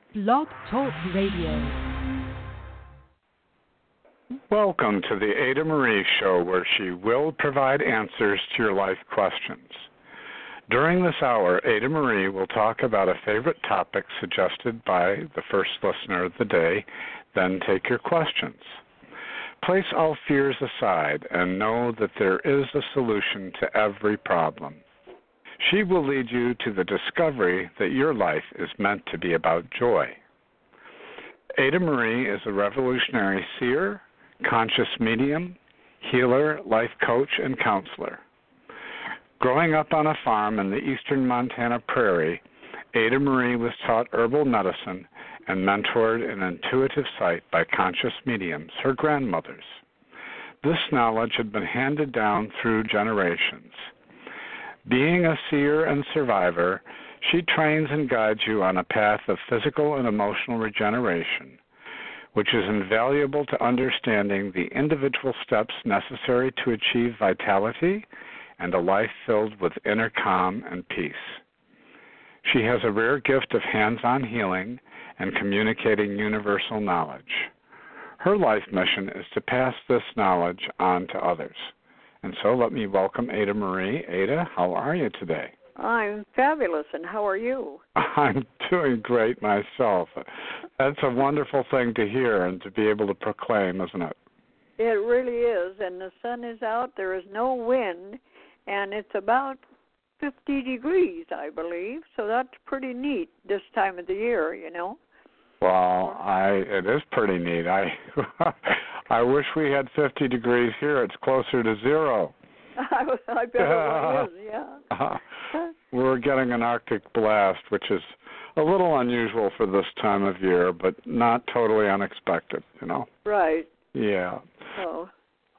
Blog Talk Radio. Welcome to the Ada Marie Show, where she will provide answers to your life questions. During this hour, Ada Marie will talk about a favorite topic suggested by the first listener of the day, then take your questions. Place all fears aside and know that there is a solution to every problem. She will lead you to the discovery that your life is meant to be about joy. Ada Marie is a revolutionary seer, conscious medium, healer, life coach, and counselor. Growing up on a farm in the eastern Montana prairie, Ada Marie was taught herbal medicine and mentored in intuitive sight by conscious mediums, her grandmothers. This knowledge had been handed down through generations. Being a seer and survivor, she trains and guides you on a path of physical and emotional regeneration, which is invaluable to understanding the individual steps necessary to achieve vitality and a life filled with inner calm and peace. She has a rare gift of hands-on healing and communicating universal knowledge. Her life mission is to pass this knowledge on to others. And so let me welcome Ada Marie. Ada, how are you today? I'm fabulous, and how are you? I'm doing great myself. That's a wonderful thing to hear and to be able to proclaim, isn't it? It really is, and the sun is out, there is no wind, and it's about 50 degrees, I believe, so that's pretty neat this time of the year, you know. Well, it is pretty neat. I wish we had 50 degrees here. It's closer to zero. I bet it really is, yeah. We're getting an Arctic blast, which is a little unusual for this time of year, but not totally unexpected, you know. Right. Yeah. So.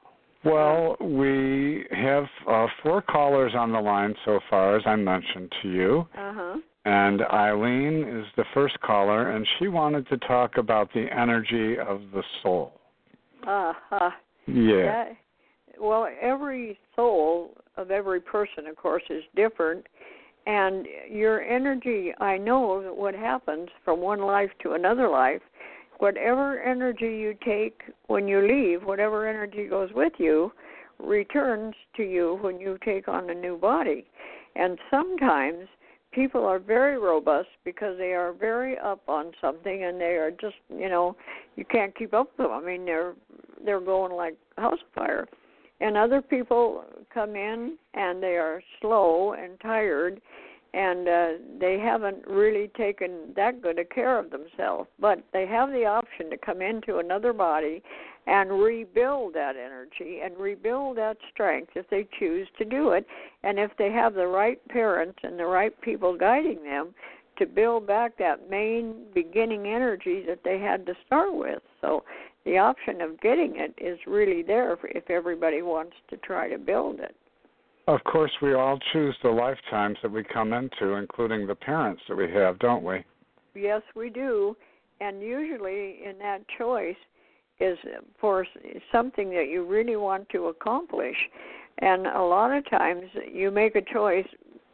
Well, we have 4 callers on the line so far, as I mentioned to you. Uh-huh. And Eileen is the first caller, and she wanted to talk about the energy of the soul. Uh-huh. Yeah. Well, every soul of every person, of course, is different. And your energy, I know that what happens from one life to another life, whatever energy you take when you leave, whatever energy goes with you, returns to you when you take on a new body. And sometimes people are very robust because they are very up on something, and they are just, you know, you can't keep up with them. I mean, they're going like a house fire. And other people come in and they are slow and tired, and they haven't really taken that good a care of themselves. But they have the option to come into another body and rebuild that energy and rebuild that strength if they choose to do it, and if they have the right parents and the right people guiding them to build back that main beginning energy that they had to start with. So the option of getting it is really there if everybody wants to try to build it. Of course, we all choose the lifetimes that we come into, including the parents that we have, don't we? Yes, we do. And usually in that choice is for something that you really want to accomplish. And a lot of times you make a choice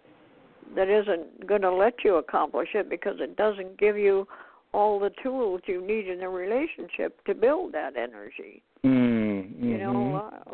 that isn't going to let you accomplish it because it doesn't give you all the tools you need in a relationship to build that energy. Mm-hmm. You know, a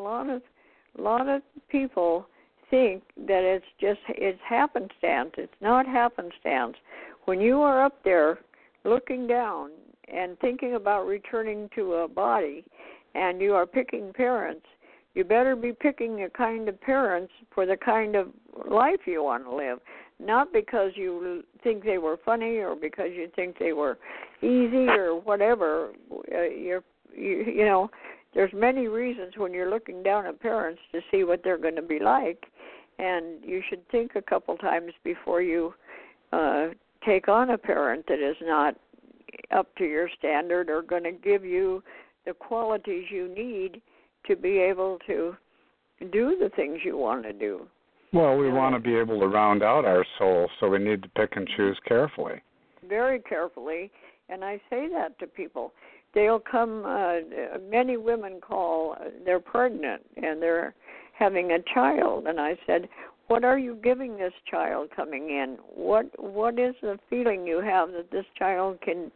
lot of people think that it's happenstance. It's not happenstance. When you are up there looking down and thinking about returning to a body, and you are picking parents, you better be picking the kind of parents for the kind of life you want to live, not because you think they were funny or because you think they were easy or whatever. You know, there's many reasons when you're looking down at parents to see what they're going to be like, and you should think a couple times before you take on a parent that is not up to your standard or going to give you the qualities you need to be able to do the things you want to do. Well, we want to be able to round out our soul, so we need to pick and choose carefully. Very carefully, and I say that to people. They'll come, many women call, they're pregnant, and they're having a child, and I said, what are you giving this child coming in? What is the feeling you have that this child can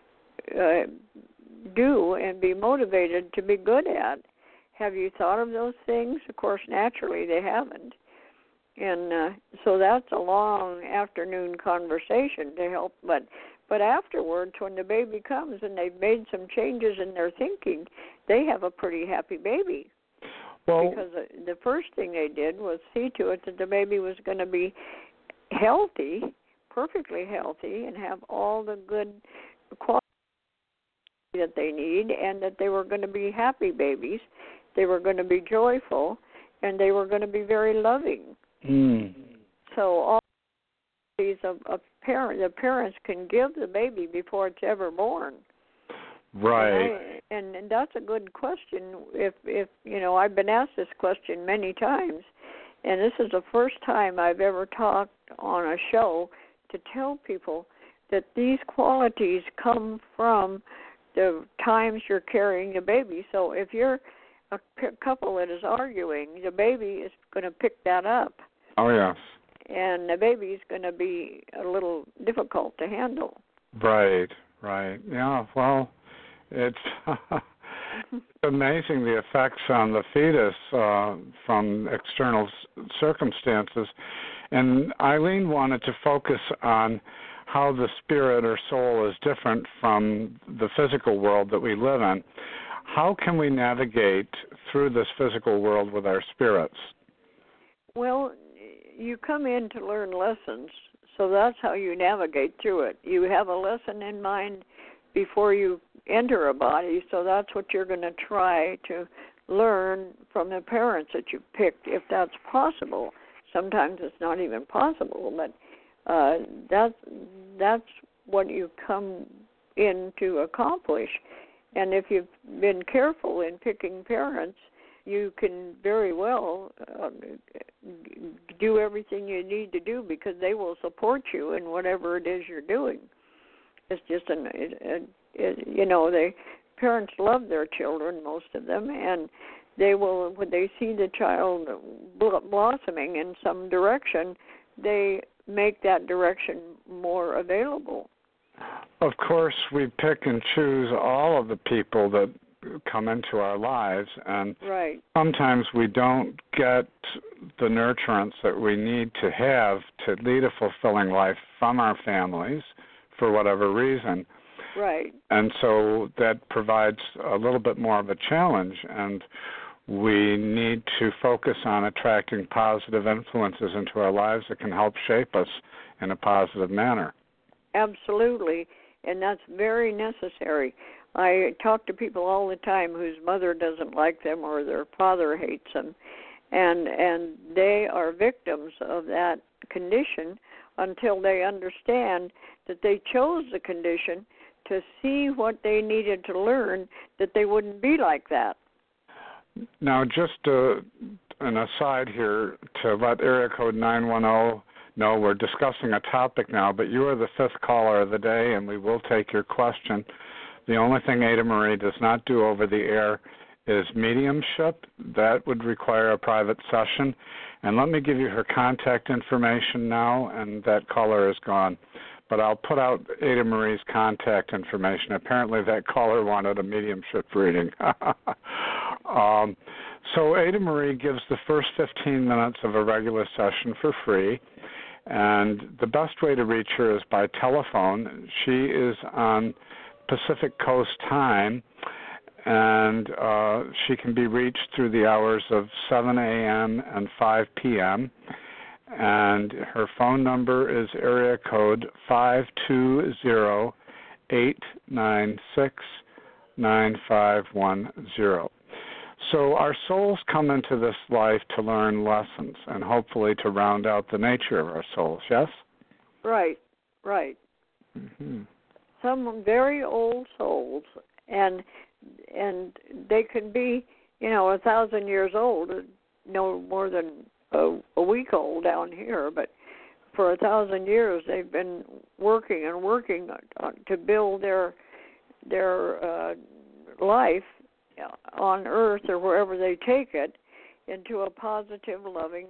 do and be motivated to be good at? Have you thought of those things? Of course, naturally they haven't. And so that's a long afternoon conversation to help. But afterwards, when the baby comes and they've made some changes in their thinking, they have a pretty happy baby. Well, because the first thing they did was see to it that the baby was going to be healthy, perfectly healthy, and have all the good qualities that they need, and that they were going to be happy babies. They were going to be joyful, and they were going to be very loving. So all these the parents can give the baby before it's ever born. Right. And that's a good question. If I've been asked this question many times, and this is the first time I've ever talked on a show to tell people that these qualities come from the times you're carrying the baby. So if you're a couple that is arguing, the baby is going to pick that up. Oh, yes. And the baby is going to be a little difficult to handle. Right. Yeah, well, it's amazing the effects on the fetus from external circumstances. And Eileen wanted to focus on how the spirit or soul is different from the physical world that we live in. How can we navigate through this physical world with our spirits? Well, you come in to learn lessons, so that's how you navigate through it. You have a lesson in mind before you enter a body, so that's what you're going to try to learn from the parents that you picked, if that's possible. Sometimes it's not even possible, but that's what you come in to accomplish. And if you've been careful in picking parents, you can very well do everything you need to do, because they will support you in whatever it is you're doing. It's just the parents love their children, most of them, and they will, when they see the child blossoming in some direction, they make that direction more available. Of course, we pick and choose all of the people that come into our lives, and right. Sometimes we don't get the nurturance that we need to have to lead a fulfilling life from our families for whatever reason. Right. And so that provides a little bit more of a challenge, and we need to focus on attracting positive influences into our lives that can help shape us in a positive manner. Absolutely, and that's very necessary. I talk to people all the time whose mother doesn't like them or their father hates them, and they are victims of that condition until they understand that they chose the condition to see what they needed to learn, that they wouldn't be like that. Now, just an aside here to let area code 910 know we're discussing a topic now, but you are the fifth caller of the day, and we will take your question. The only thing Ada Marie does not do over the air is mediumship. That would require a private session. And let me give you her contact information now, and that caller is gone. But I'll put out Ada Marie's contact information. Apparently that caller wanted a mediumship reading. So Ada Marie gives the first 15 minutes of a regular session for free. And the best way to reach her is by telephone. She is on Pacific Coast time, and she can be reached through the hours of 7 a.m. and 5 p.m., and her phone number is area code 520-896-9510. So our souls come into this life to learn lessons and hopefully to round out the nature of our souls, yes? Right. Mm-hmm. Some very old souls, and they can be, 1,000 years old, no more than a week old down here, but for 1,000 years they've been working to build their life on Earth or wherever they take it into a positive, loving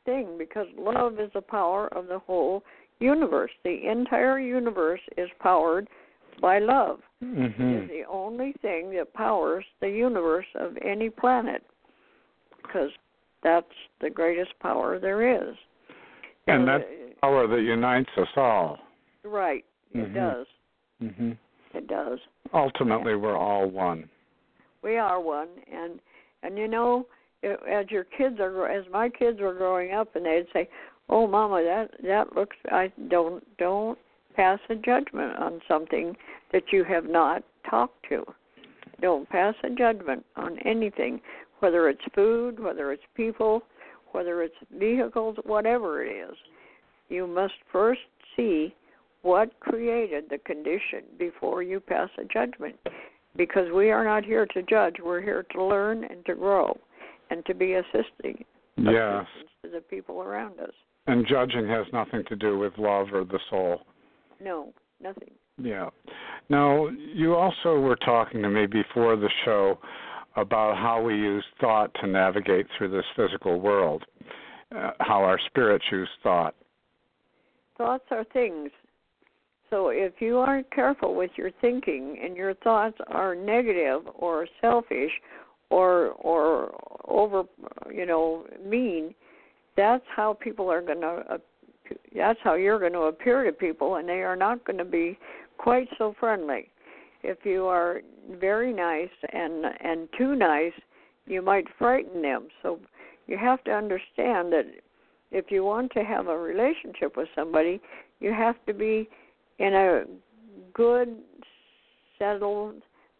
thing, because love is the power of the whole universe. The entire universe is powered by love. Mm-hmm. It is the only thing that powers the universe of any planet, because that's the greatest power there is. And that's the power that unites us all. Right. It does. Mm-hmm. It does. Ultimately, we're all one. We are one, and you know, as my kids were growing up, and they'd say, "Oh, Mama, that looks." I don't pass a judgment on something that you have not talked to. Don't pass a judgment on anything, whether it's food, whether it's people, whether it's vehicles, whatever it is. You must first see what created the condition before you pass a judgment, because we are not here to judge. We're here to learn and to grow and to be assistance to the people around us. And judging has nothing to do with love or the soul. No, nothing. Yeah. Now, you also were talking to me before the show about how we use thought to navigate through this physical world, how our spirits use thought. Thoughts are things. So if you aren't careful with your thinking and your thoughts are negative or selfish or over, mean, that's how people are going to. That's how you're going to appear to people, and they are not going to be quite so friendly. If you are very nice and too nice, you might frighten them. So you have to understand that if you want to have a relationship with somebody, you have to be in a good, settled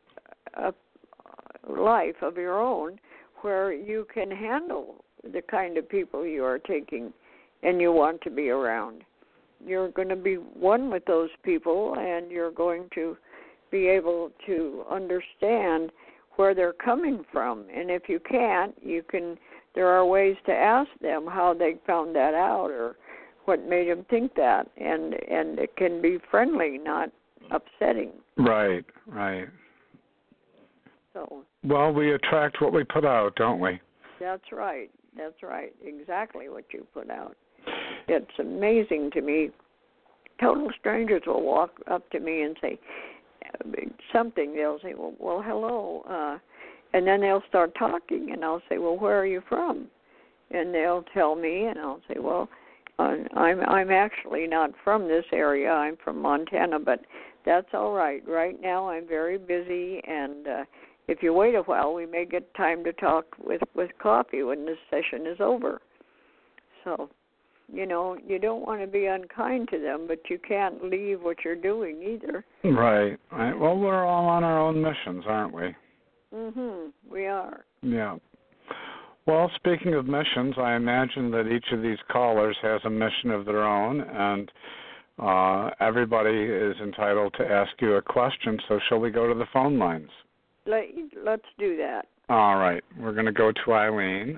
life of your own where you can handle the kind of people you are taking and you want to be around. You're going to be one with those people, and you're going to be able to understand where they're coming from. And if you can't, there are ways to ask them how they found that out or what made them think that, and it can be friendly, not upsetting. Right. So. Well, we attract what we put out, don't we? That's right. Exactly what you put out. It's amazing to me. Total strangers will walk up to me and say something. They'll say, well, hello. And then they'll start talking, and I'll say, well, where are you from? And they'll tell me, and I'll say, well, I'm actually not from this area. I'm from Montana, but that's all right. Right now I'm very busy, and if you wait a while, we may get time to talk with coffee when this session is over. So, you don't want to be unkind to them, but you can't leave what you're doing either. Right. Well, we're all on our own missions, aren't we? We are. Yeah. Well, speaking of missions, I imagine that each of these callers has a mission of their own, and everybody is entitled to ask you a question, so shall we go to the phone lines? Let's do that. All right. We're going to go to Eileen.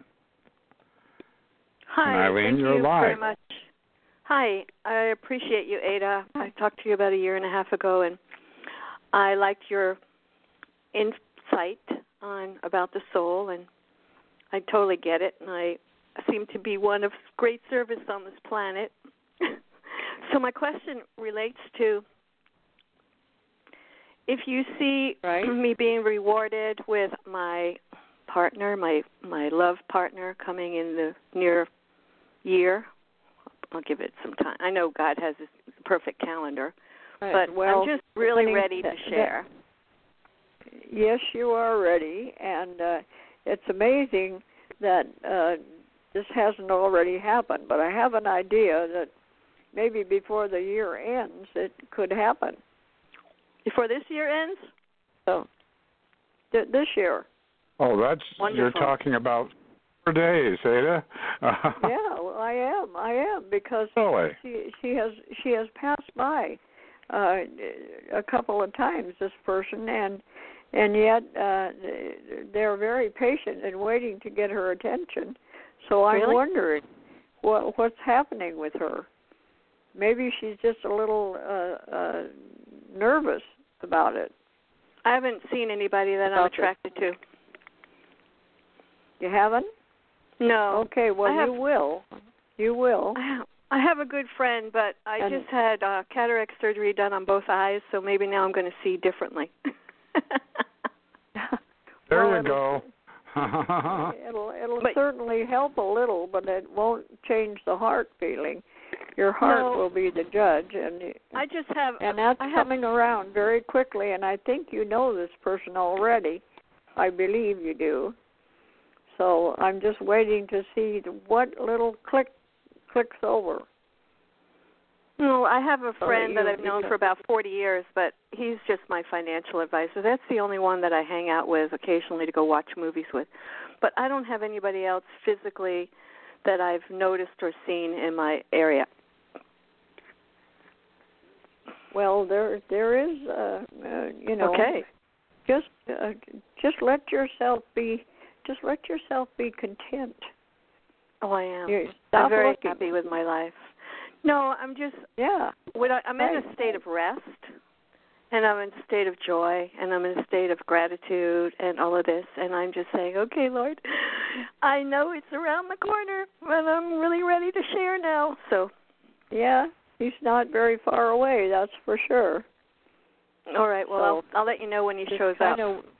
Hi, and Eileen, thank you're you live. very much. Hi, I appreciate you, Ada. I talked to you about a year and a half ago, and I liked your insight about the soul, and I totally get it, and I seem to be one of great service on this planet. So my question relates to if you see me being rewarded with my partner, my love partner coming in the near year. I'll give it some time. I know God has this perfect calendar, but I'm just really ready to share. Yes, you are ready, and it's amazing that this hasn't already happened, but I have an idea that maybe before the year ends, it could happen. Before this year ends? So, this year. Oh, that's wonderful. You're talking about 4 days, Ada. Yeah, well, I am because really? she has passed by a couple of times, this person, and yet they're very patient and waiting to get her attention. So I'm wondering what's happening with her. Maybe she's just a little nervous about it. I haven't seen anybody that I'm attracted to. You haven't? No. Okay, well, you will. You will. I have a good friend, but I just had cataract surgery done on both eyes, so maybe now I'm going to see differently. There you go. It'll certainly help a little, but it won't change the heart feeling. Your heart will be the judge, and that's coming around very quickly. And I think you know this person already. I believe you do. So I'm just waiting to see what little clicks over. No, I have a friend that I've known for about 40 years, but he's just my financial advisor. That's the only one that I hang out with occasionally to go watch movies with. But I don't have anybody else physically that I've noticed or seen in my area. Well, there is, Okay. Just let yourself be content. Oh, I am. I'm very happy with my life. No, I'm just I'm in a state of rest, and I'm in a state of joy, and I'm in a state of gratitude, and all of this, and I'm just saying, okay, Lord, I know it's around the corner, but I'm really ready to share now. So, yeah, he's not very far away, that's for sure. All right. Well, I'll let you know when he shows up.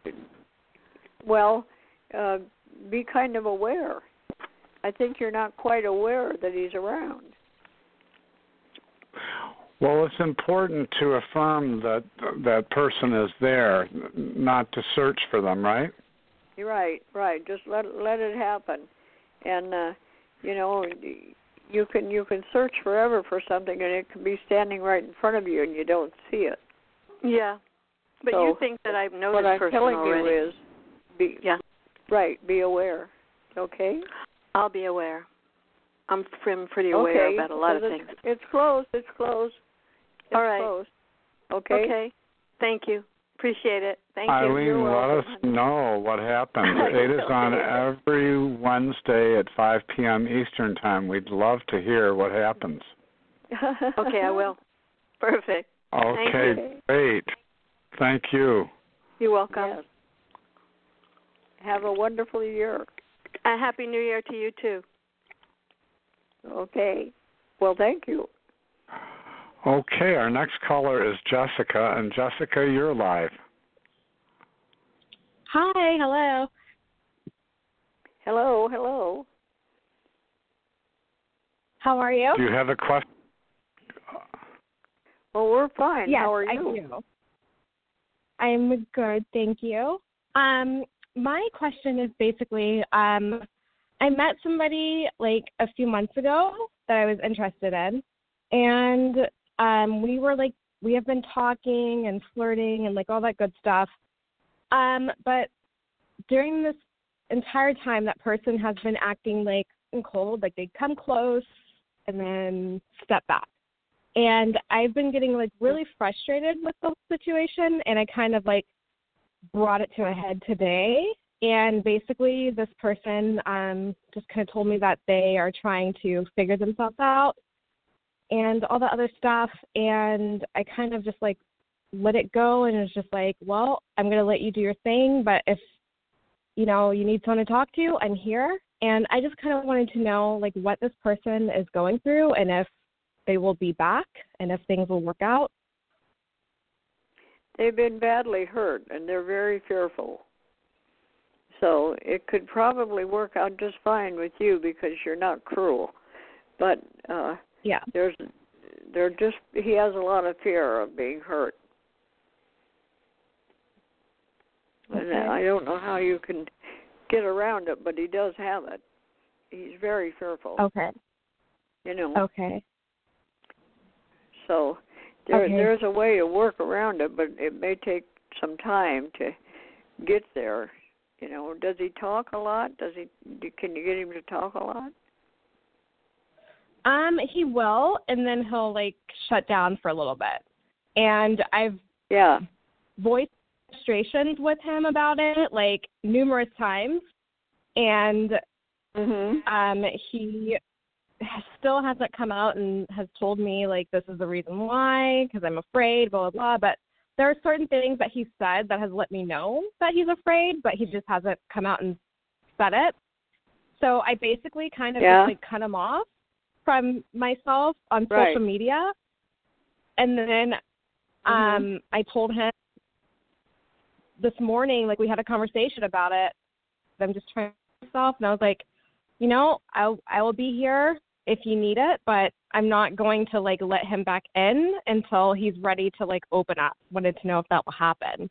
Be kind of aware. I think you're not quite aware that he's around. Well, it's important to affirm that that person is there, not to search for them, right? Right. Just let it happen, and you can search forever for something, and it can be standing right in front of you, and you don't see it. Yeah, but so you think that I've known this person already. What I'm telling you is, be aware. Okay. I'll be aware. I'm pretty aware about a lot of things. It's close. All right. Close. Okay. Okay. Thank you. Appreciate it. Thank you. Eileen, let us know what happens. Ada's on every Wednesday at 5 p.m. Eastern Time. We'd love to hear what happens. Okay, I will. Perfect. Okay, great. Thank you. You're welcome. Yes. Have a wonderful year. A Happy New Year to you, too. Okay. Well, thank you. Okay, our next caller is Jessica, and Jessica, you're live. Hi, hello. Hello. How are you? Do you have a question? Well, we're fine. Yes, how are you? I do. I'm good, thank you. My question is basically, I met somebody like a few months ago that I was interested in, and we have been talking and flirting and like all that good stuff. But during this entire time, that person has been acting like cold, like they'd come close and then step back. And I've been getting like really frustrated with the situation, and I kind of like brought it to a head today. And basically this person just kind of told me that they are trying to figure themselves out and all the other stuff. And I kind of just like let it go, and it's just like, well, I'm going to let you do your thing, but if, you need someone to talk to, I'm here. And I just kind of wanted to know like what this person is going through, and if they will be back, and if things will work out. They've been badly hurt, and they're very fearful. So it could probably work out just fine with you because you're not cruel. But he has a lot of fear of being hurt. Okay. And I don't know how you can get around it, but he does have it. He's very fearful. Okay. Okay. So there's a way to work around it, but it may take some time to get there. Does he talk a lot? Can you get him to talk a lot? He will, and then he'll like shut down for a little bit. And I've voiced frustrations with him about it like numerous times, and he still hasn't come out and has told me like this is the reason why, because I'm afraid, blah blah blah. But there are certain things that he said that has let me know that he's afraid, but he just hasn't come out and said it. So I basically kind of just like cut him off. from myself on social media, and then I told him this morning, like we had a conversation about it. I'm just trying myself, and I was like, you know, I will be here if you need it, but I'm not going to like let him back in until he's ready to like open up. Wanted to know if that will happen.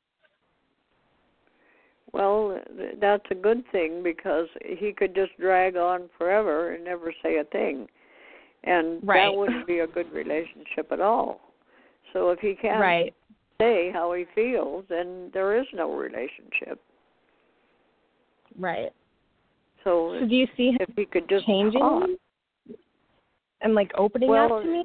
Well, that's a good thing because he could just drag on forever and never say a thing. And that wouldn't be a good relationship at all. So if he can't say how he feels, then there is no relationship. Right. So do you see him if he could just changing talk and like opening up to me?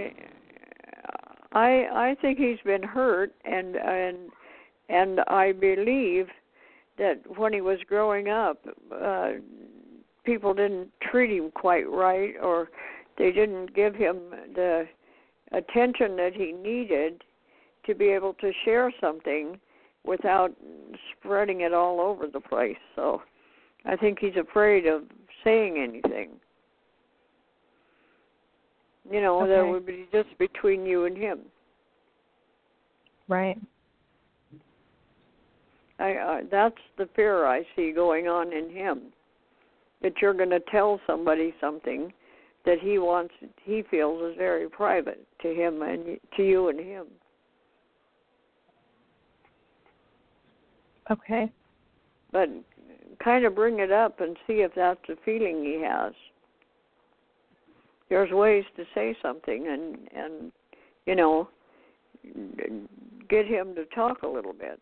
I think he's been hurt, and I believe that when he was growing up, people didn't treat him quite right, or they didn't give him the attention that he needed to be able to share something without spreading it all over the place. So I think he's afraid of saying anything. You know, that would be just between you and him. Right. That's the fear I see going on in him, that you're going to tell somebody something that he feels is very private to him and to you and him. Okay. But kind of bring it up and see if that's the feeling he has. There's ways to say something and you know, get him to talk a little bit.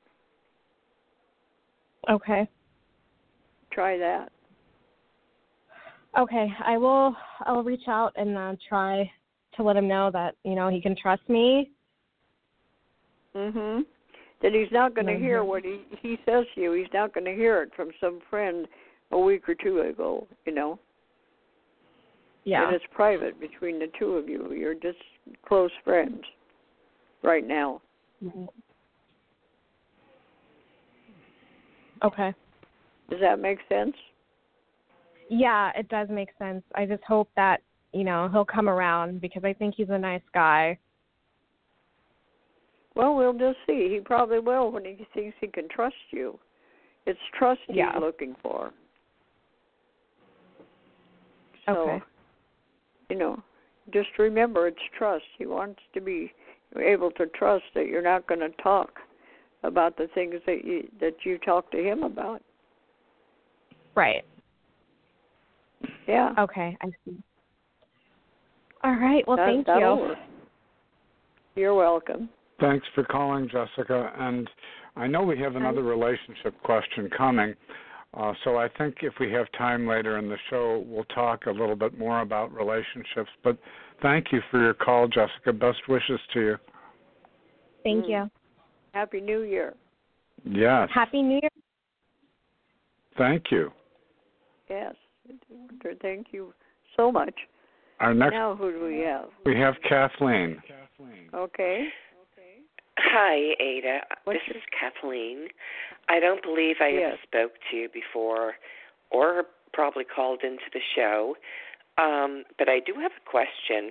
Okay. Try that. Okay, I'll reach out and try to let him know that, you know, he can trust me. Mhm. That he's not going to hear what he says to you. He's not going to hear it from some friend a week or two ago, you know. Yeah. And it's private between the two of you. You're just close friends right now. Mm-hmm. Okay. Does that make sense? Yeah, it does make sense. I just hope that, you know, he'll come around because I think he's a nice guy. Well, we'll just see. He probably will when he thinks he can trust you. It's trust he's looking for. So, okay. You know, just remember it's trust. He wants to be able to trust that you're not going to talk about the things that you talk to him about. Right. Yeah. Okay, I see. All right. Well, thank you. Work. You're welcome. Thanks for calling, Jessica. And I know we have another relationship question coming, so I think if we have time later in the show, we'll talk a little bit more about relationships. But thank you for your call, Jessica. Best wishes to you. Thank you. Happy New Year. Yes. Happy New Year. Thank you. Yes. Thank you so much. Our next. Now who do we have? We have Kathleen. Okay. Hi, Ada. This is Kathleen. I don't believe I ever spoke to you before or probably called into the show, but I do have a question.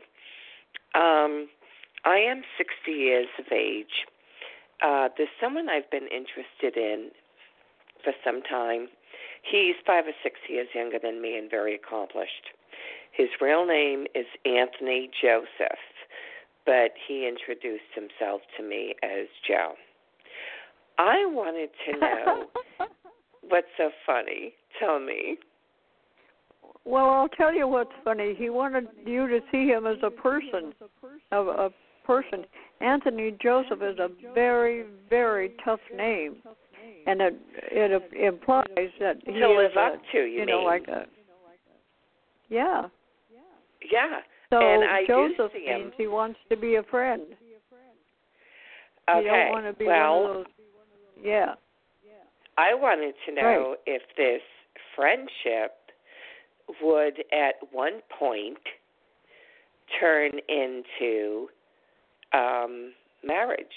I am 60 years of age. There's someone I've been interested in for some time. He's 5 or 6 years younger than me and very accomplished. His real name is Anthony Joseph, but he introduced himself to me as Joe. I wanted to know what's so funny. Tell me. Well, I'll tell you what's funny. He wanted you to see him as a person, a person. Anthony Joseph is a very, very tough name, and it implies that he to live is up to. You know, mean? like a yeah. Yeah. So and I Joseph do see him. means he wants to be a friend. Okay. You don't want to be one of those. Yeah. I wanted to know if this friendship would at one point turn into marriage.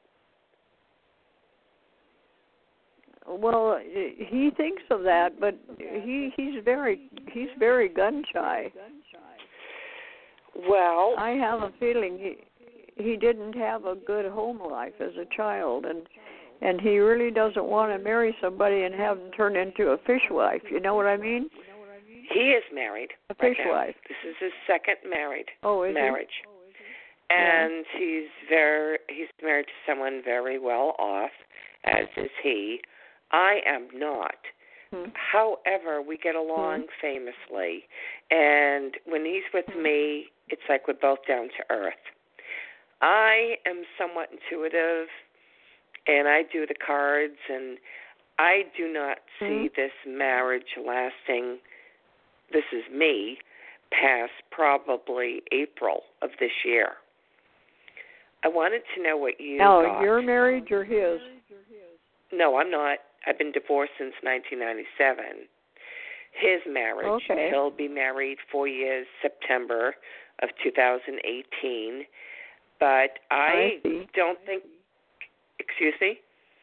Well, he thinks of that, but he's very gun shy. Well, I have a feeling he didn't have a good home life as a child, and he really doesn't want to marry somebody and have them turn into a fishwife. You know what I mean? he is married. A right now. fishwife. This is his second marriage. He? And he's married to someone very well off, as is he. I am not. However, we get along famously, and when he's with me, it's like we're both down to earth. I am somewhat intuitive, and I do the cards, and I do not see this marriage lasting, this is me, past probably April of this year. I wanted to know what you thought. Now, your marriage or his? No, I'm not. I've been divorced since 1997. His marriage, he'll be married 4 years, September of 2018. But I don't think, excuse me?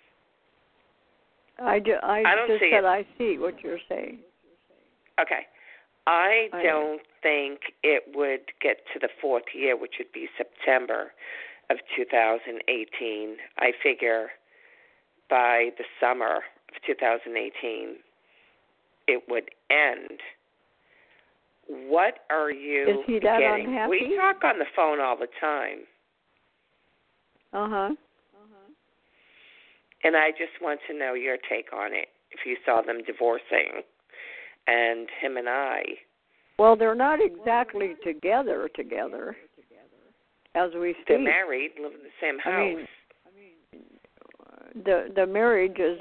I just see said it. I see what you're saying. Okay. I don't think it would get to the fourth year, which would be September of 2018. I figure by the summer of 2018, it would end. What are you Is he that getting? unhappy? We talk on the phone all the time. Uh-huh. And I just want to know your take on it, if you saw them divorcing, and him and I. Well, they're not exactly together, as we speak. They're married, live in the same house. The marriage is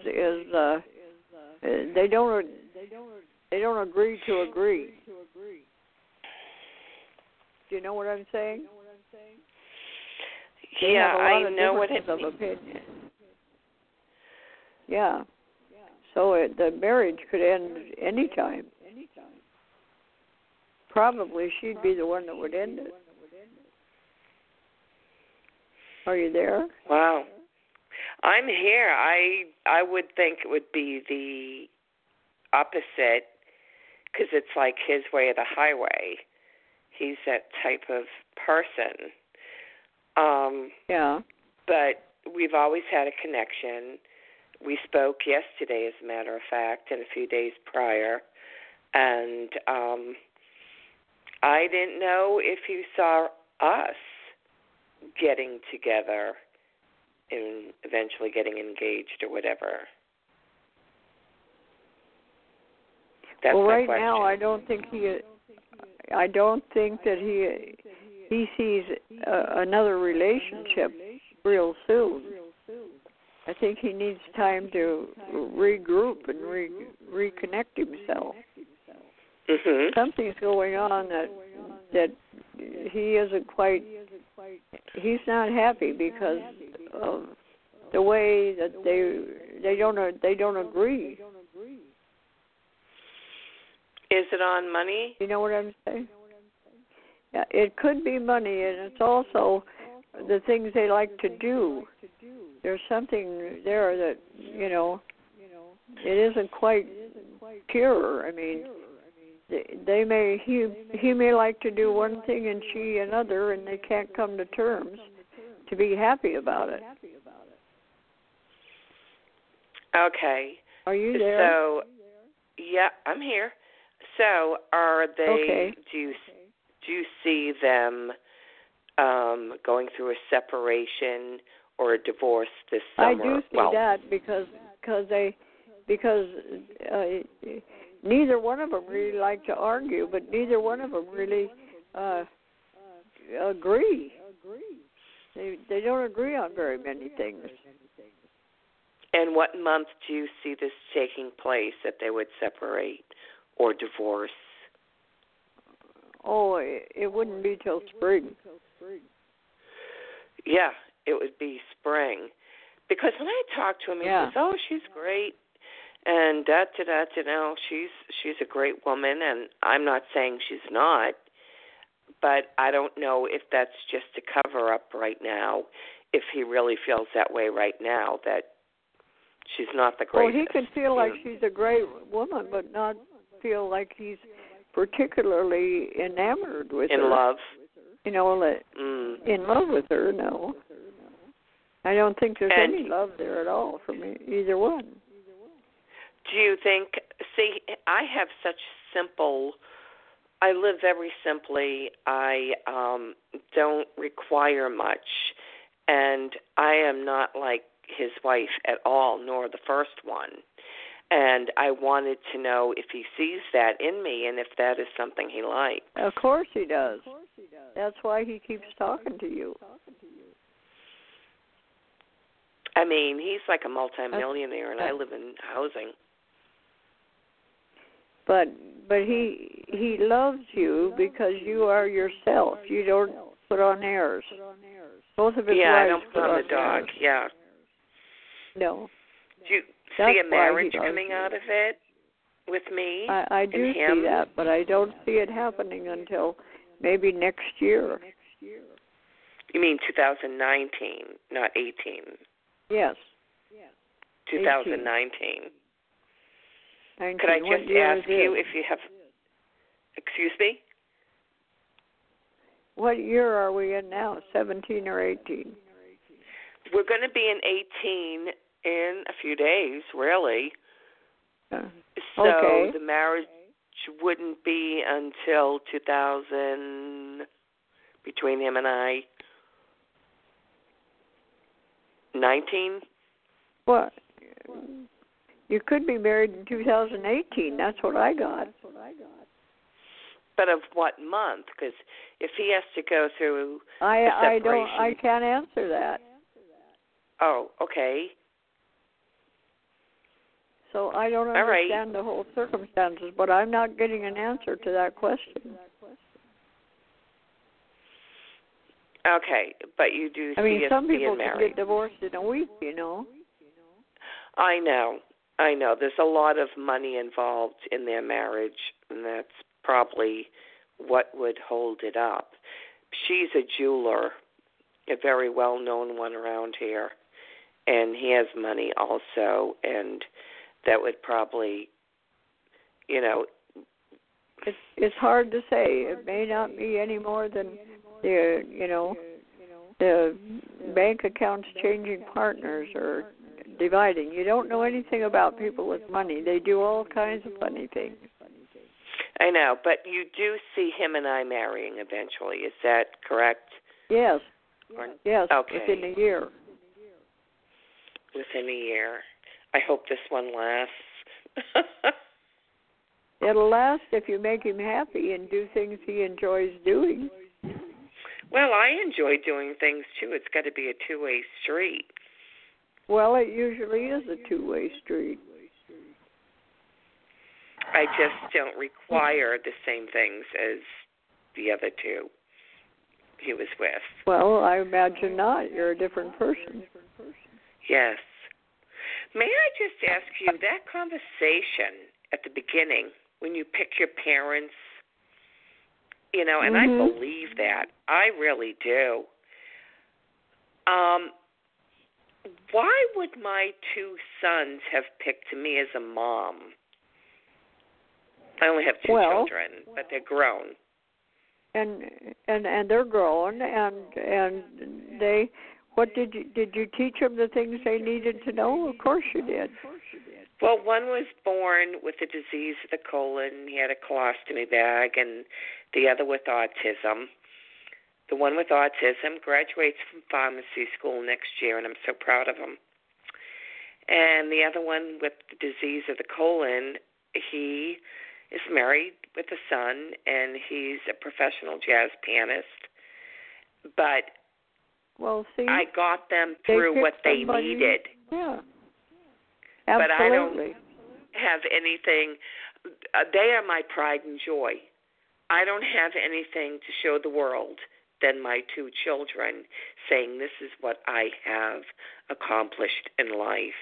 they don't agree to agree. Do you know what I'm saying? They Yeah, have a lot I know what it of opinion. Yeah. So the marriage could end any time. Probably she'd be the one that would end it. Are you there? Wow. I'm here. I would think it would be the opposite, because it's like his way or the highway. He's that type of person. Yeah. But we've always had a connection. We spoke yesterday, as a matter of fact, and a few days prior. And I didn't know if you saw us getting together and eventually getting engaged or whatever. That's well, my right question. now, I don't think that he sees another relationship real soon. I think he needs time to regroup and reconnect himself. Mm-hmm. Something's going on that he isn't quite. He's not happy because of the way that they don't agree. Is it on money? You know what I'm saying? Yeah, it could be money, and it's also the things they like to do. There's something there that it isn't quite pure. I mean, he may like to do one thing and she another, and they can't come to terms to be happy about it. Okay. Are you there? So, yeah, I'm here. So, are they? Okay. Do you see them going through a separation or a divorce this summer? I do see that because neither one of them really like to argue, but neither one of them really agree. They don't agree on very many things. And what month do you see this taking place, that they would separate or divorce? Oh, it wouldn't be till spring. Yeah, it would be spring. Because when I talk to him, he says, "Oh, she's great," and she's a great woman, and I'm not saying she's not, but I don't know if that's just a cover-up right now, if he really feels that way right now, that she's not the greatest. Well, he could feel like she's a great woman, but not feel like he's particularly enamored with her. In love. in love with her. No, I don't think there's any love there at all for me, either one. Do you think? See, I have such simple. I live very simply. I don't require much, and I am not like his wife at all, nor the first one. And I wanted to know if he sees that in me and if that is something he likes. Of course he does. That's why he keeps talking to you. I mean, he's like a multimillionaire, and I live in housing. But he loves you because you are yourself. You don't put on airs. Both of his wives I don't put on the dog. Airs. Yeah. No. Do you see a marriage coming out of it with me? I do see that, but I don't see it happening until maybe next year. You mean 2019, not 18? Yes. 2019. 19. Could I just ask you if you have... Excuse me? What year are we in now, 17 or 18? We're going to be in 18 in a few days, really. So the marriage wouldn't be until 2000, between him and I, 19? What? You could be married in 2018. That's what I got. But of what month? Because if he has to go through I can't answer that. Oh, okay. So I don't understand the whole circumstances, but I'm not getting an answer to that question. Okay, but you do see us some people being married. can get divorced in a week, you know. I know. There's a lot of money involved in their marriage, and that's probably what would hold it up. She's a jeweler, a very well-known one around here, and he has money also, and that would probably, It's hard to say. It may not be any more than the bank accounts changing partners or dividing. You don't know anything about people with money. They do all kinds of funny things. I know, but you do see him and I marrying eventually. Is that correct? Yes. Yes, okay. Within a year. Within a year. I hope this one lasts. It'll last if you make him happy and do things he enjoys doing. Well, I enjoy doing things, too. It's got to be a two-way street. Well, it usually is a two-way street. I just don't require the same things as the other two he was with. Well, I imagine not. You're a different person. Yes. May I just ask you, that conversation at the beginning, when you pick your parents, and I believe that. I really do. Why would my two sons have picked me as a mom? I only have two children, but they're grown. And they're grown, and they. What did you teach them the things they needed to know? Of course you did. Well, one was born with the disease of the colon. He had a colostomy bag, and the other with autism. The one with autism graduates from pharmacy school next year, and I'm so proud of him. And the other one with the disease of the colon, he is married with a son, and he's a professional jazz pianist. But I got them through what they needed. Yeah. Absolutely. But I don't have anything. They are my pride and joy. I don't have anything to show the world than my two children saying this is what I have accomplished in life.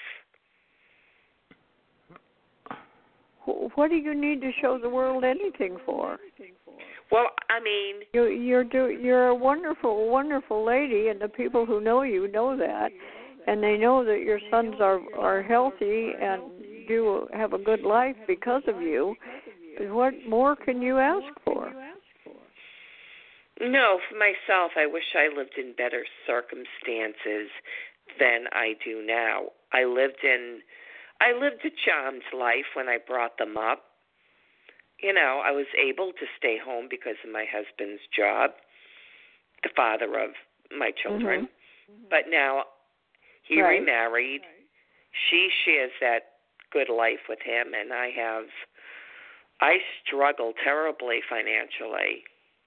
What do you need to show the world anything for? Well, I mean, you're a wonderful, wonderful lady, and the people who know you know that, and they know that your sons are healthy and do have a good life because of you. What more can you ask for? No, for myself, I wish I lived in better circumstances than I do now. I lived a charmed life when I brought them up. You know, I was able to stay home because of my husband's job, the father of my children. But now he remarried. She shares that good life with him, and I struggle terribly financially.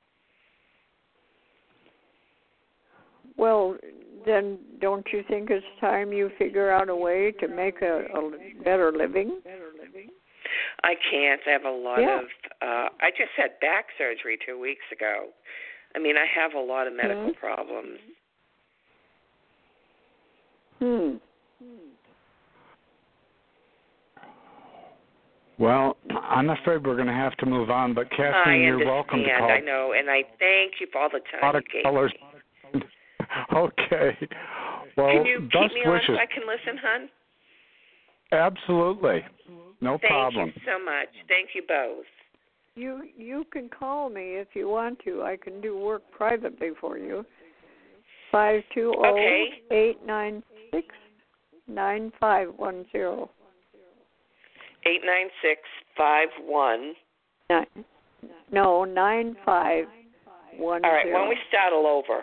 Well, then don't you think it's time you figure out a way to make a better living? I can't. I have a lot of, I just had back surgery 2 weeks ago. I mean, I have a lot of medical problems. Well, I'm afraid we're going to have to move on, but Kathleen, you're welcome to call. I know, and I thank you for all the time you gave colors. me. Okay. Well, can you best keep me wishes. on so I can listen, hon? Absolutely. No problem. Thank you so much. Thank you both. You can call me if you want to. I can do work privately for you. 520-896-9510. 896-51. No, 9510. All right, why don't we start all over?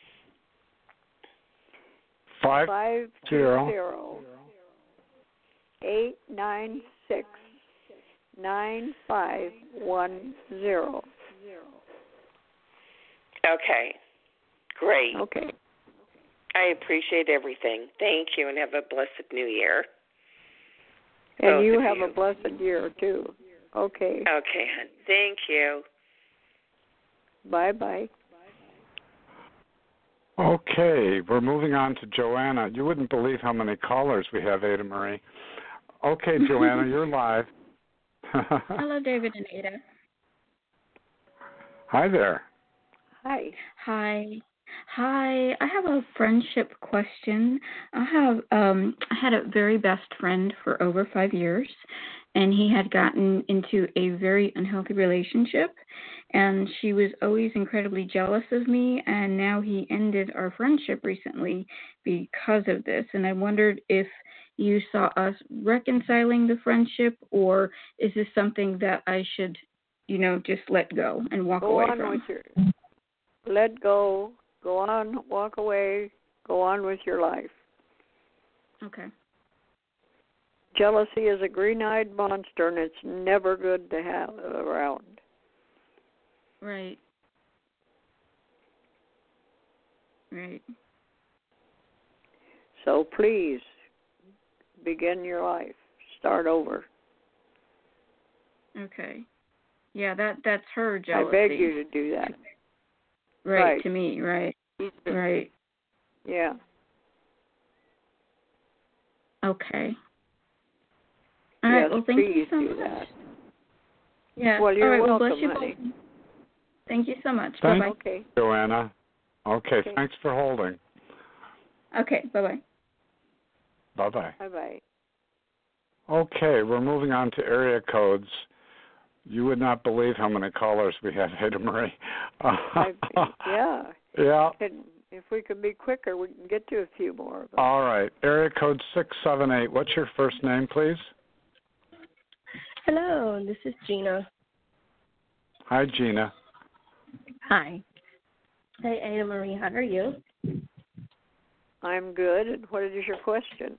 520-896-9510. Okay, great. Okay. I appreciate everything. Thank you, and have a blessed New Year. And Both you of have you. a blessed year, too. Okay. Okay, hon. Thank you. Bye-bye. Okay, we're moving on to Joanna. You wouldn't believe how many callers we have, Ada Marie. Okay, Joanna, you're live. Hello, David and Ada. Hi there. Hi. Hi. I have a friendship question. I had a very best friend for over 5 years, and he had gotten into a very unhealthy relationship, and she was always incredibly jealous of me, and now he ended our friendship recently because of this, and I wondered if you saw us reconciling the friendship, or is this something that I should, just let go and walk away from? Let go. Go on, walk away, go on with your life. Okay. Jealousy is a green-eyed monster, and it's never good to have around. Right. So please, begin your life. Start over. Okay. Yeah, that's her jealousy. I beg you to do that. Right, to me, right. Right. Yeah. Okay. All right, well, thank you so much. That. Yeah. Well, you're welcome, bless you honey. both. Thank you so much. Thanks, Bye-bye. Okay. Joanna. Okay, thanks for holding. Okay, bye-bye. Bye-bye. Bye-bye. Okay, we're moving on to area codes. You would not believe how many callers we have, Ada Marie. Yeah. Yeah. And if we could be quicker, we can get to a few more of them. All right. Area code 678. What's your first name, please? Hello, this is Gina. Hi, Gina. Hi. Hey, Ada Marie, how are you? I'm good. And what is your question?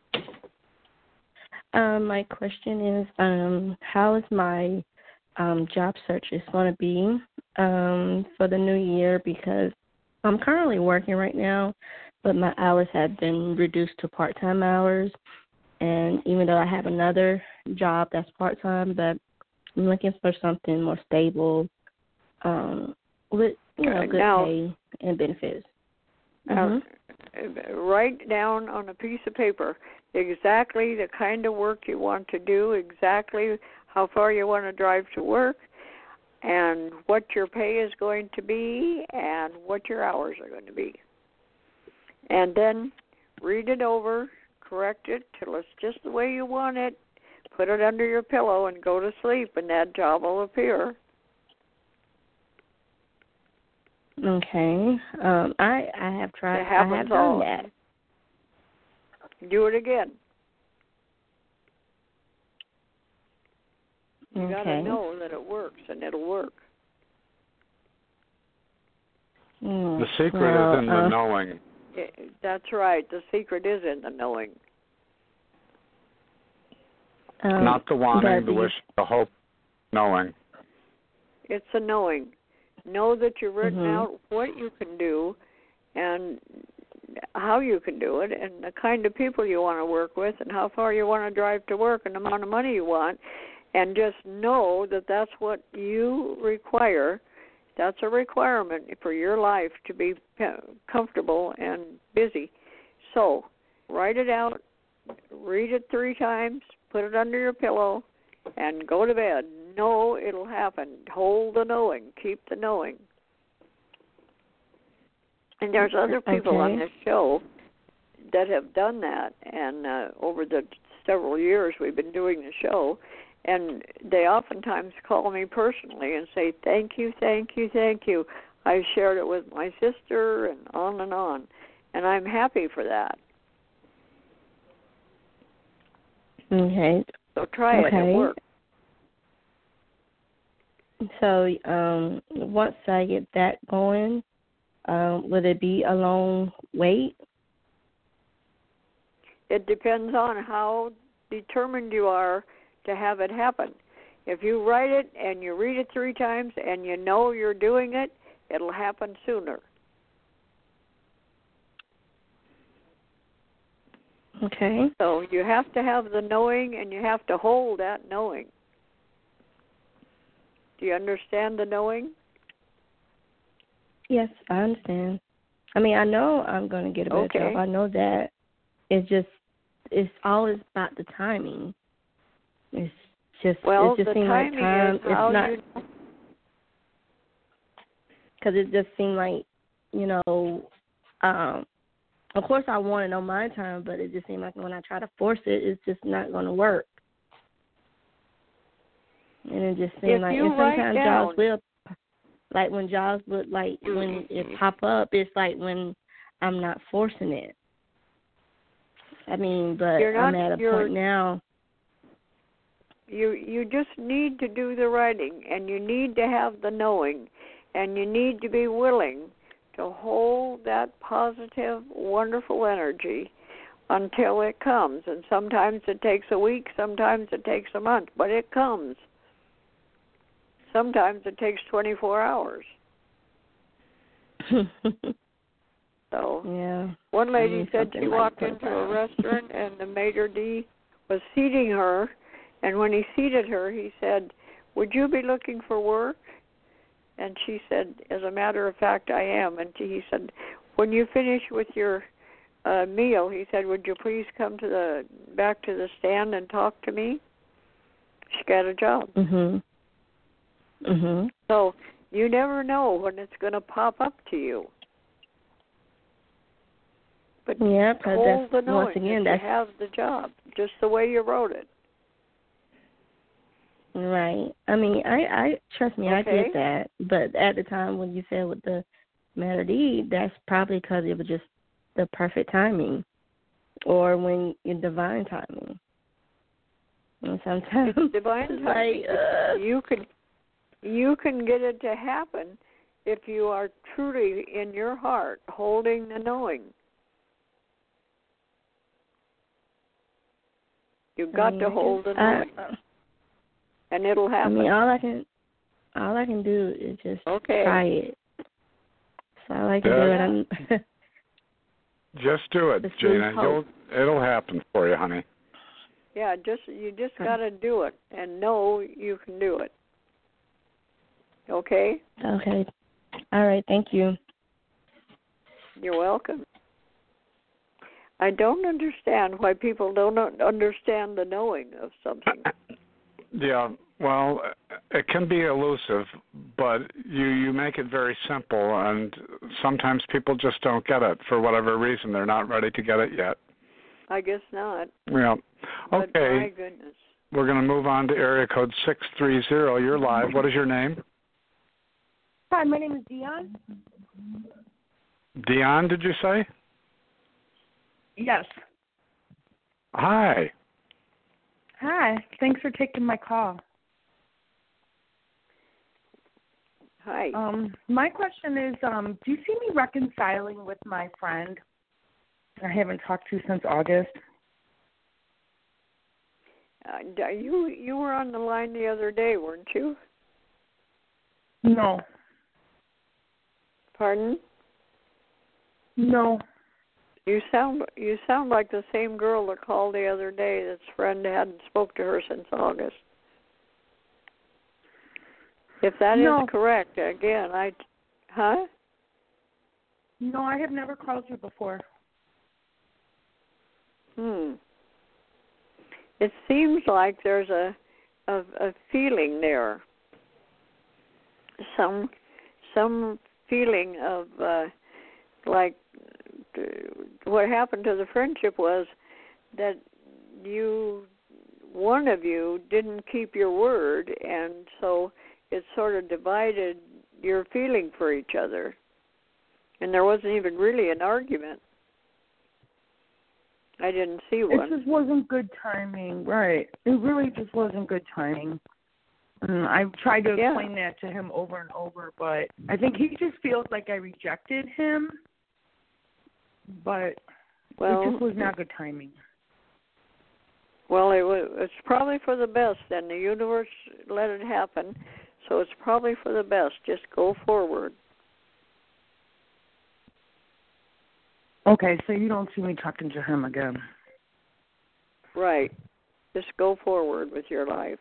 My question is, how is my job search is going to be for the new year, because I'm currently working right now, but my hours have been reduced to part-time hours. And even though I have another job that's part-time, but I'm looking for something more stable with, good pay and benefits. Write down on a piece of paper exactly the kind of work you want to do, exactly how far you want to drive to work, and what your pay is going to be, and what your hours are going to be. And then read it over, correct it till it's just the way you want it, put it under your pillow and go to sleep, and that job will appear. Okay. I have tried. It happens I have all. done that. Do it again. You Okay. got to know that it works, and it'll work. The secret is in the knowing. That's right. The secret is in the knowing. Not the wanting, the wish, the hope, knowing. It's a knowing. Know that you've written out what you can do and how you can do it and the kind of people you want to work with and how far you want to drive to work and the amount of money you want. And just know that that's what you require. That's a requirement for your life to be comfortable and busy. So write it out, read it 3 times, put it under your pillow, and go to bed. Know it'll happen. Hold the knowing. Keep the knowing. And there's other people on this show that have done that. And over the several years we've been doing the show, and they oftentimes call me personally and say, thank you, thank you, thank you. I shared it with my sister and on. And I'm happy for that. Okay. So try it. It works. So once I get that going, would it be a long wait? It depends on how determined you are to have it happen. If you write it and you read it 3 times and you know you're doing it, it'll happen sooner. Okay. So you have to have the knowing and you have to hold that knowing. Do you understand the knowing? Yes, I understand. I mean, I know I'm going to get a better job. I know that. It's always about the timing. It just seems like time. It's not, because it just seemed like, of course I want it on my time, but it just seemed like when I try to force it, it's just not going to work. And it just seemed like, and sometimes jobs will, like when jobs would, like when it pop up, it's like when I'm not forcing it. I mean, but I'm at a point now. You just need to do the writing, and you need to have the knowing, and you need to be willing to hold that positive, wonderful energy until it comes. And sometimes it takes a week, sometimes it takes a month, but it comes. Sometimes it takes 24 hours. So one lady said she walked into a restaurant and the maitre d' was seating her, and when he seated her, he said, "Would you be looking for work?" And she said, "As a matter of fact, I am." And he said, "When you finish with your meal," he said, "would you please come to back to the stand and talk to me?" She got a job. So you never know when it's going to pop up to you. But hold the knowing that you have the job, just the way you wrote it. Right. I mean, I trust me, I get that. But at the time when you said with the matter D, that's probably because it was just the perfect timing, or when your divine timing. And sometimes it's divine timing. You can get it to happen if you are truly in your heart holding the knowing. You've got to hold the knowing, and it'll happen. I mean, all I can do is just try it. So all I can do it. Just do it, Gina. It'll happen for you, honey. Yeah, you just got to do it and know you can do it. Okay? Okay. All right. Thank you. You're welcome. I don't understand why people don't understand the knowing of something. Yeah, well, it can be elusive, but you make it very simple, and sometimes people just don't get it for whatever reason. They're not ready to get it yet. I guess not. Yeah. Okay. But my goodness. We're going to move on to area code 630. You're live. What is your name? Hi, my name is Dion. Dion, did you say? Yes. Hi. Hi. Thanks for taking my call. Hi. My question is, do you see me reconciling with my friend I haven't talked to since August? You were on the line the other day, weren't you? No. Pardon? No. You sound like the same girl that called the other day. That's friend hadn't spoke to her since August. If that is correct, again, huh? No, I have never called you before. It seems like there's a feeling there. Some feeling of like what happened to the friendship was that one of you didn't keep your word, and so it sort of divided your feeling for each other. And there wasn't even really an argument. I didn't see one. It just wasn't good timing, right. It really just wasn't good timing. I've tried to explain that to him over and over, but I think he just feels like I rejected him. But it just was not good timing. Well, it's probably for the best, and the universe let it happen, so it's probably for the best. Just go forward. Okay, so you don't see me talking to him again. Right. Just go forward with your life.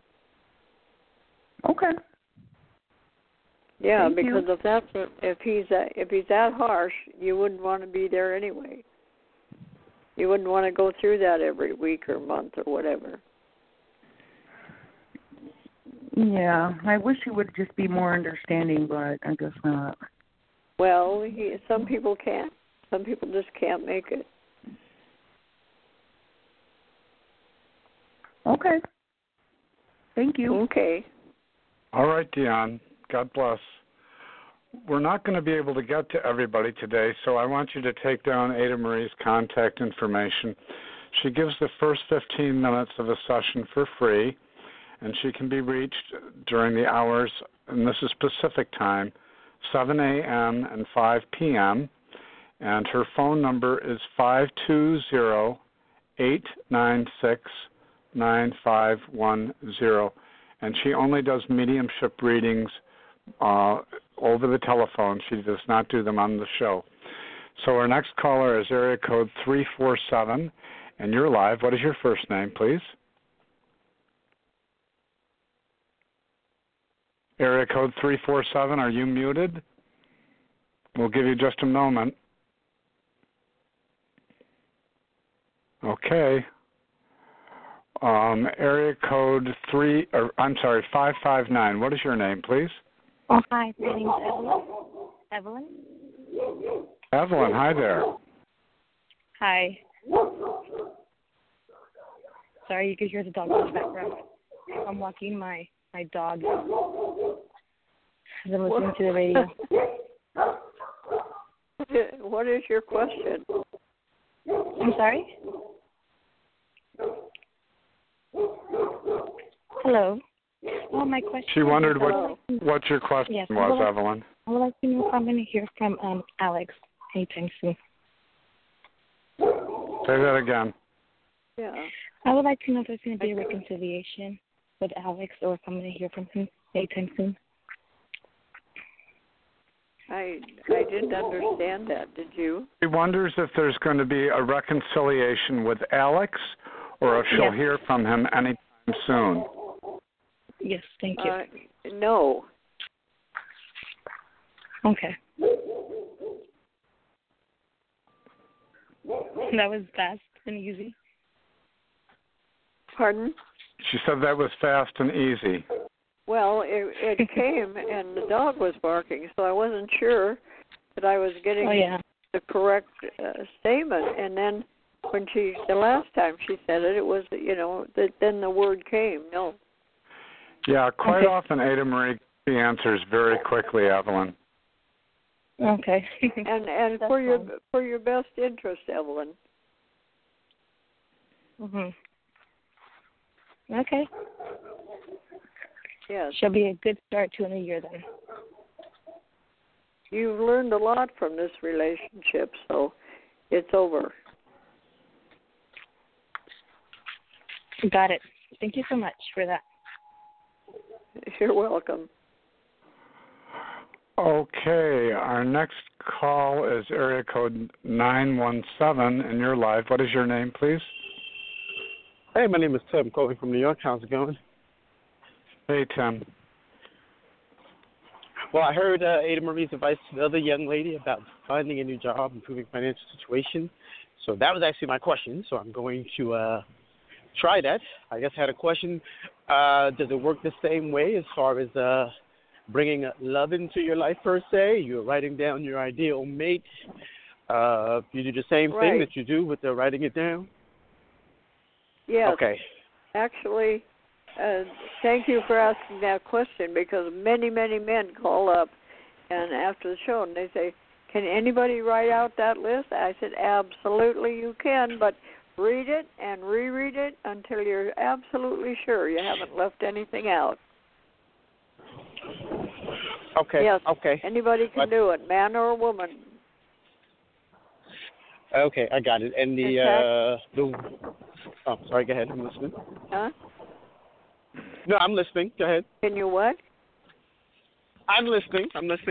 Okay. Yeah, Thank because you. if he's that harsh, you wouldn't want to be there anyway. You wouldn't want to go through that every week or month or whatever. Yeah, I wish he would just be more understanding, but I guess not. Well, some people can't. Some people just can't make it. Okay. Thank you. Okay. All right, Dion. God bless. We're not going to be able to get to everybody today, so I want you to take down Ada Marie's contact information. She gives the first 15 minutes of a session for free, and she can be reached during the hours, and this is Pacific time, 7 a.m. and 5 p.m., and her phone number is 520-896-9510, and she only does mediumship readings over the telephone. She does not do them on the show. So our next caller is area code 347, and you're live. What is your first name, please? Area code 347, are you muted? We'll give you just a moment. Okay. Area code 559. What is your name, please? Oh, hi. My name's Evelyn. Evelyn, hi there. Hi. Sorry, you can hear the dog in the background. I'm walking my dog as I'm listening to the radio. What is your question? I'm sorry? Hello. Oh, my question. She wondered what your question was, Evelyn. I would like to know if I'm going to hear from Alex anytime soon. Say that again. Yeah. I would like to know if there's going to be a reconciliation with Alex or if I'm going to hear from him anytime soon. I didn't understand that. Did you? She wonders if there's going to be a reconciliation with Alex or if she'll hear from him anytime soon. Yes, thank you. No. Okay. That was fast and easy. Pardon? She said that was fast and easy. Well, it came and the dog was barking, so I wasn't sure that I was getting the correct statement. And then when the last time she said it, it was, then the word came, no. Yeah, quite often Ada Marie answers very quickly, Evelyn. Okay. and for your best interest, Evelyn. Mhm. Okay. Yes. She'll be a good start to a new year then. You've learned a lot from this relationship, so it's over. Got it. Thank you so much for that. You're welcome. Okay, our next call is area code 917, and you're live. What is your name, please? Hey, my name is Tim, calling from New York. How's it going? Hey, Tim. Well, I heard Ada Marie's advice to the other young lady about finding a new job, improving financial situation. So that was actually my question, so I'm going to try that. I guess I had a question. Does it work the same way as far as bringing love into your life, per se? You're writing down your ideal mate. You do the same thing that you do with the writing it down? Yes. Okay. Actually, thank you for asking that question, because many, many men call up and after the show and they say, can anybody write out that list? I said, absolutely you can, but read it and reread it until you're absolutely sure you haven't left anything out. Okay. Yes. Okay. Anybody can do it, man or woman. Okay, I got it. And oh, sorry, go ahead. I'm listening. Huh? No, I'm listening. Go ahead. Can you what? I'm listening.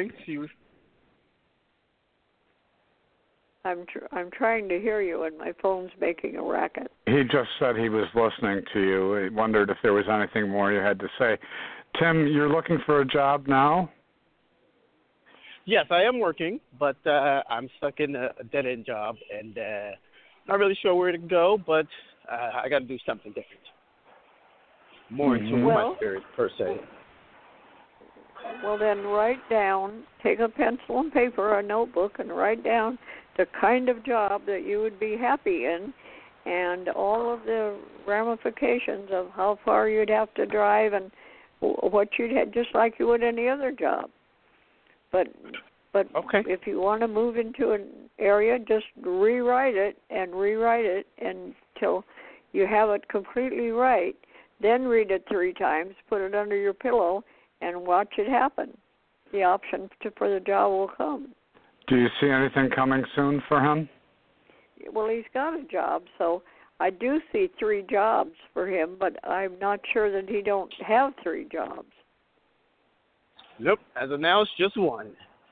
I'm trying to hear you, and my phone's making a racket. He just said he was listening to you. He wondered if there was anything more you had to say. Tim, you're looking for a job now? Yes, I am working, but I'm stuck in a dead-end job, and not really sure where to go, but I got to do something different. More into my spirit, per se. Well, then write down, take a pencil and paper, a notebook, and write down the kind of job that you would be happy in and all of the ramifications of how far you'd have to drive and what you'd have, just like you would any other job. But if you want to move into an area, just rewrite it until you have it completely right. Then read it 3 times, put it under your pillow, and watch it happen. The option for the job will come. Do you see anything coming soon for him? Well, he's got a job, so I do see 3 jobs for him, but I'm not sure that he don't have 3 jobs. Nope. As of now, it's just 1.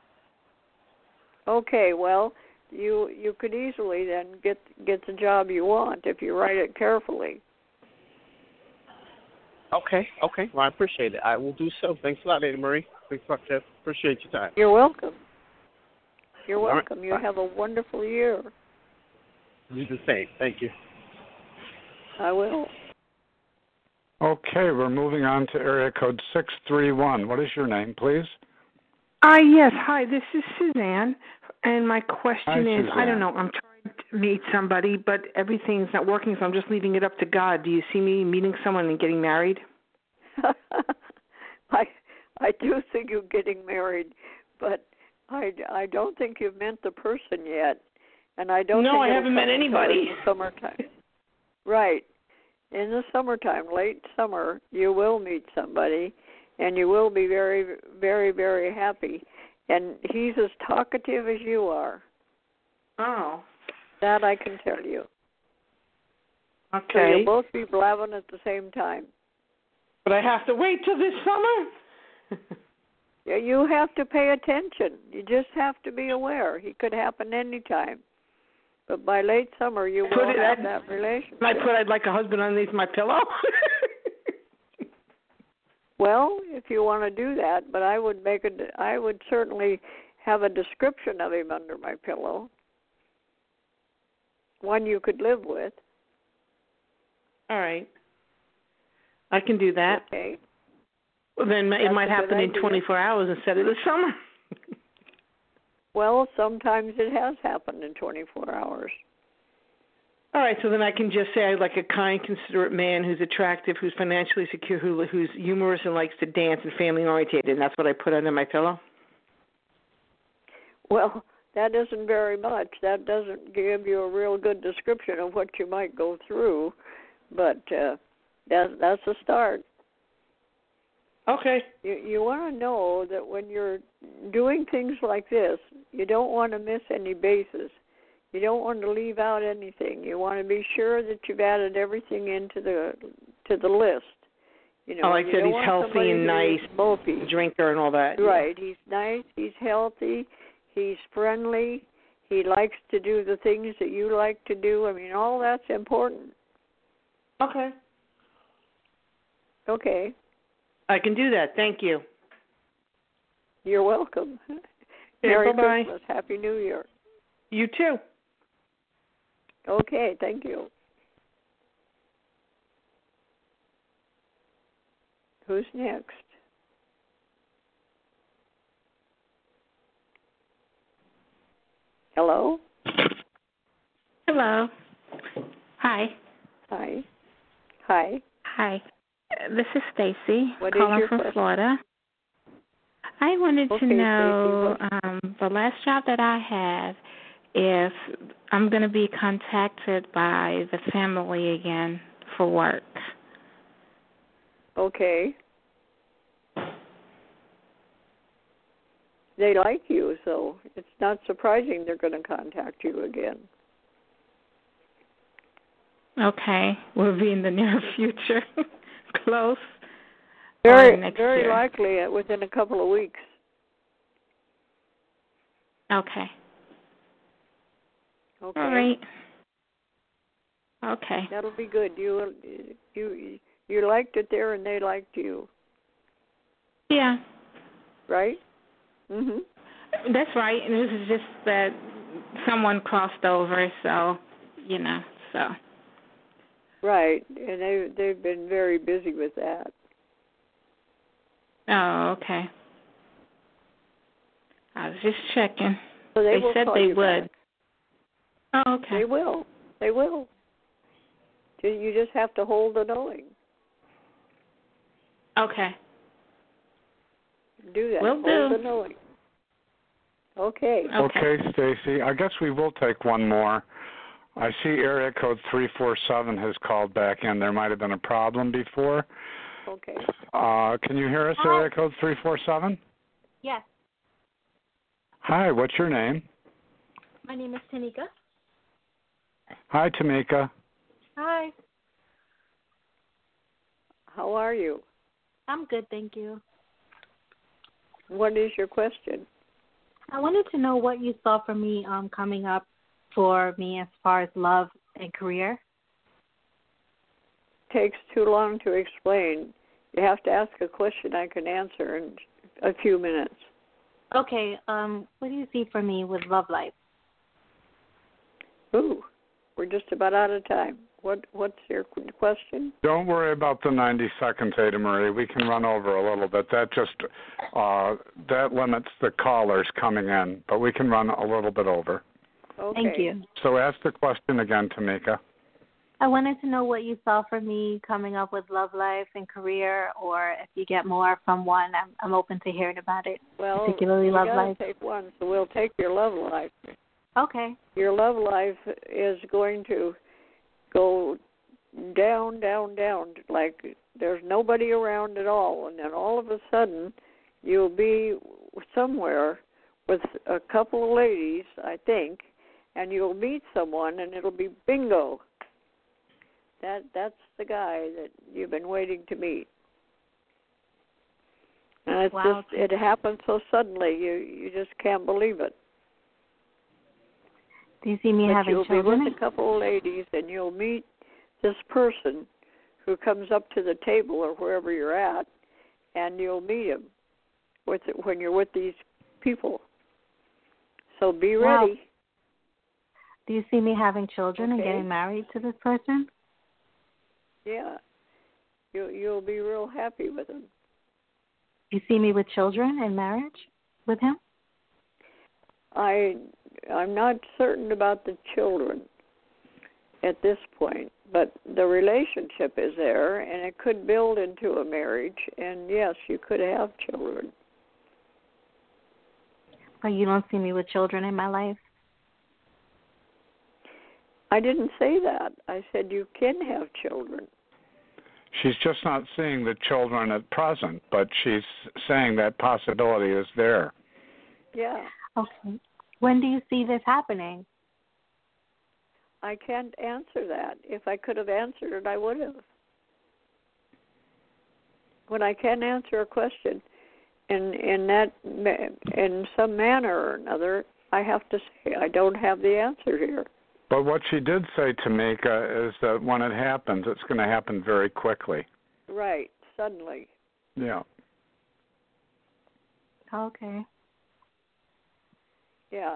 Okay, well, you could easily then get the job you want if you write it carefully. Okay. Well, I appreciate it. I will do so. Thanks a lot, Ada Marie. Thanks a lot, Jeff. Appreciate your time. You're welcome. You're All welcome. right. You have a wonderful year. You the same. Thank you. I will. Okay, we're moving on to area code 631. What is your name, please? Yes. Hi, this is Suzanne. And my question is, Suzanne. I don't know, I'm trying to meet somebody, but everything's not working, so I'm just leaving it up to God. Do you see me meeting someone and getting married? I do think you're getting married, but I don't think you've met the person yet. And I don't think I haven't met anybody. In the summertime. Right. In the summertime, late summer, you will meet somebody, and you will be very, very, very happy. And he's as talkative as you are. Oh. That I can tell you. Okay. So you'll both be blabbing at the same time. But I have to wait till this summer? Yeah, you have to pay attention. You just have to be aware. He could happen any time. But by late summer, you will have that relationship. I'd like a husband underneath my pillow? Well, if you want to do that, but I would certainly have a description of him under my pillow. One you could live with. All right. I can do that. Okay. Well, then it might happen in 24 hours instead of the summer. Well, sometimes it has happened in 24 hours. All right, so then I can just say I'd like a kind, considerate man who's attractive, who's financially secure, who's humorous and likes to dance and family-oriented, and that's what I put under my pillow? Well, that isn't very much. That doesn't give you a real good description of what you might go through, but that's a start. Okay. You want to know that when you're doing things like this, you don't want to miss any bases. You don't want to leave out anything. You want to be sure that you've added everything into the list. You know, like I said, he's healthy and nice, drinker and all that. Right. He's nice. He's healthy. He's friendly. He likes to do the things that you like to do. I mean, all that's important. Okay. Okay. I can do that. Thank you. You're welcome. Okay, Merry bye-bye. Christmas. Happy New Year. You too. Okay, thank you. Who's next? Hello? Hello. Hi. Hi. Hi. Hi. This is Stacy calling from question? Florida. I wanted to Okay, know Stacy, the last job that I have, if I'm going to be contacted by the family again for work. Okay. They like you, so it's not surprising they're going to contact you again. Okay. Will be in the near future. Close. Very, next very year? likely within a couple of weeks. Okay. Okay. All right. Okay. That'll be good. You liked it there, and they liked you. Yeah. Right? Mhm. That's right. And this is just that someone crossed over, so so. Right, and they've been very busy with that. Oh, okay. I was just checking. So they said call they you would. back. Oh, okay. They will. They will. You just have to hold the knowing. Okay. Do that. Will hold do. the knowing. Okay. Okay, Stacy. I guess we will take one more. I see area code 347 has called back in. There might have been a problem before. Okay. Can you hear us, area code 347? Yes. Hi, what's your name? My name is Tanika. Hi, Tamika. Hi. How are you? I'm good, thank you. What is your question? I wanted to know what you saw for me coming up for me as far as love and career. Takes too long to explain. You have to ask a question I can answer in a few minutes. Okay, what do you see for me with love life? Ooh, we're just about out of time. What's your question? Don't worry about the 90 seconds, Ada Marie. We can run over a little bit. That just that limits the callers coming in, but we can run a little bit over. Okay. Thank you. So ask the question again, Tamika. I wanted to know what you saw for me coming up with love life and career, or if you get more from one, I'm open to hearing about it. Well, particularly love life. Take one, so we'll take your love life. Okay. Your love life is going to go down, down, down, like there's nobody around at all, and then all of a sudden you'll be somewhere with a couple of ladies, I think, and you'll meet someone, and it'll be bingo. That's the guy that you've been waiting to meet. And it's wow. just, it happened so suddenly, you just can't believe it. Do you see me but having you'll children? be with a couple of ladies, and you'll meet this person who comes up to the table or wherever you're at, and you'll meet him when you're with these people. So be ready. Wow. Do you see me having children and Okay. getting married to this person? Yeah. You'll be real happy with him. You see me with children and marriage with him? I'm not certain about the children at this point, but the relationship is there, and it could build into a marriage, and yes, you could have children. Like you don't see me with children in my life? I didn't say that. I said you can have children. She's just not seeing the children at present, but she's saying that possibility is there. Yeah. Okay. When do you see this happening? I can't answer that. If I could have answered it, I would have. When I can't answer a question in some manner or another, I have to say I don't have the answer here. But what she did say to Mika is that when it happens, it's going to happen very quickly. Right, suddenly. Yeah. Okay. Yeah.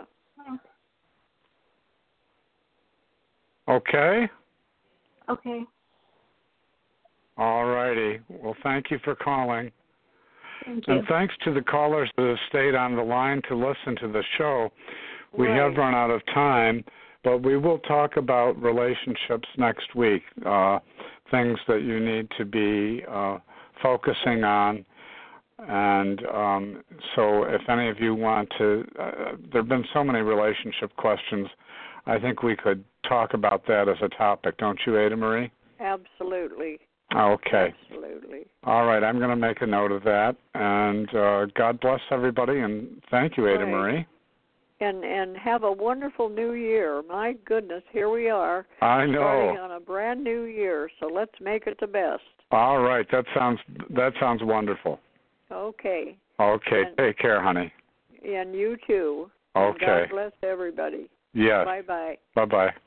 Okay? Okay. All righty. Well, thank you for calling. Thank you. And thanks to the callers that have stayed on the line to listen to the show. We Right. have run out of time, but we will talk about relationships next week, things that you need to be focusing on. And so if any of you want to, there have been so many relationship questions, I think we could talk about that as a topic. Don't you, Ada Marie? Absolutely. Okay. Absolutely. All right, I'm going to make a note of that. And God bless everybody, and thank you, Ada Marie. And have a wonderful new year. My goodness, here we are. I know. Starting on a brand new year, so let's make it the best. All right, that sounds wonderful. Okay. Okay, take care, honey. And you too. Okay. And God bless everybody. Yes. Bye-bye. Bye-bye.